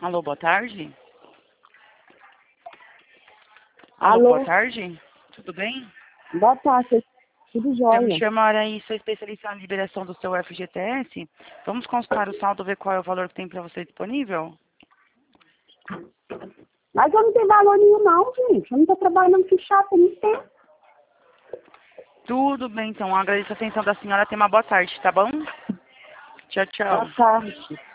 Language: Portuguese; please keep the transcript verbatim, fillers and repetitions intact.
Alô, boa tarde. Alô, Alô? boa tarde. Tudo bem? Boa tarde, tudo Eu me jóia. chamo Araí, sou especialista na liberação do seu F G T S. Vamos consultar o saldo, ver qual é o valor que tem para você disponível? Mas eu não tenho valor nenhum não, gente. Eu não tô trabalhando com chato, não tem. Tudo bem, então. Agradeço a atenção da senhora. Tenha uma boa tarde, tá bom? Tchau, tchau. Boa tarde.